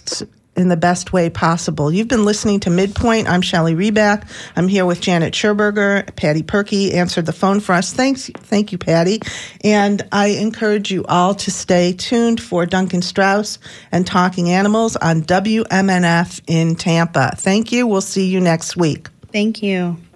in the best way possible. You've been listening to Midpoint. I'm Shelley Reback. I'm here with Janet Scherberger. Patty Perky answered the phone for us. Thanks, thank you, Patty. And I encourage you all to stay tuned for Duncan Strauss and Talking Animals on W M N F in Tampa. Thank you. We'll see you next week. Thank you.